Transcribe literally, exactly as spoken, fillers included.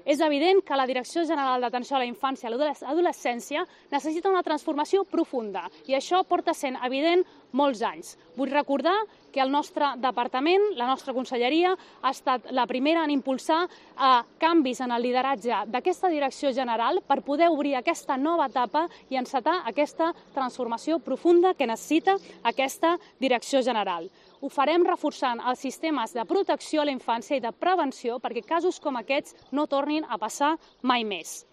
És evident que la Direcció General d'Atenció a la Infància i l'Adolescència necessita una transformació profunda i això porta sent evident molts anys. Vull recordar que el nostre departament, la nostra conselleria, ha estat la primera en impulsar eh, canvis en el lideratge d'aquesta direcció general per poder obrir aquesta nova etapa i encetar aquesta transformació profunda que necessita aquesta direcció general. Ho farem reforçant els sistemes de protecció a la infància i de prevenció perquè casos com aquests no tornin a passar mai més.